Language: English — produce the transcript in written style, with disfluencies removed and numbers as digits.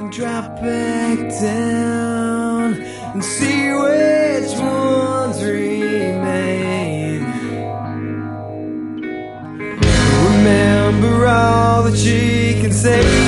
and drop back down and see which ones remain. Remember all that she can say.